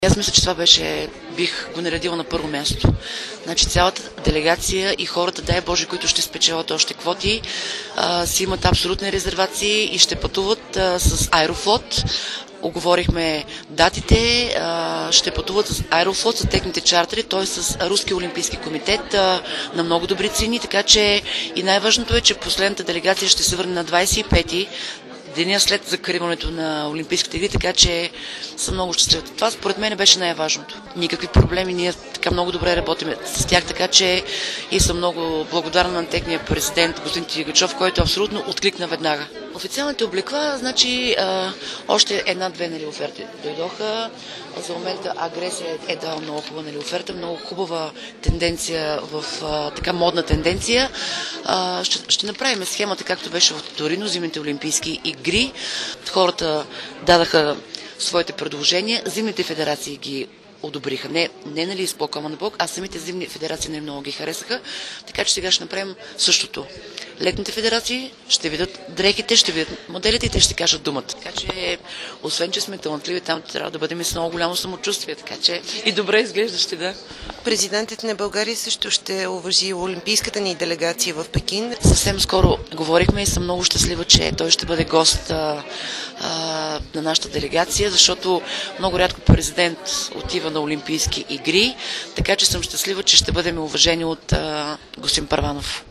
Аз мисля, че това бих го наредила на първо място. Значи цялата делегация и хората, дай Боже, които ще спечелят още квоти, си имат абсолютни резервации и ще пътуват с Аерофлот. Оговорихме датите, ще пътуват с Аерофлот, с техните чартери, т.е. с Руския олимпийски комитет на много добри цени, така че и най-важното е, че последната делегация ще се върне на 25-ти, деня след закриването на Олимпийските игри, така че съм много щастлива. Това според мен беше най-важното. Никакви проблеми, ние така много добре работим с тях, така че и съм много благодарна на техния президент, господин Тигачов, който абсолютно откликна веднага. Официалните облекла, значи още една-две оферти дойдоха. За момента Агресия е дала много хубава оферта, много хубава тенденция в така модна тенденция. Ще направим схемата, както беше в Торино, зимните олимпийски игри. Хората дадаха своите предложения, зимните федерации ги одобриха. Не нали с по-кома на блок, а самите зимни федерации не много ги харесаха, така че сега ще направим същото. Летните федерации ще видят дрехите, ще видят моделите и те ще кажат думата. Така че, освен че сме талантливи, там трябва да бъдем и с много голямо самочувствие, така че и добре изглеждащи, да. Президентът на България също ще уважи олимпийската ни делегация в Пекин. Съвсем скоро говорихме и съм много щастлива, че той ще бъде гост на нашата делегация, защото много рядко президент отива на Олимпийски игри, така че съм щастлива, че ще бъдем уважени от господин Първанов.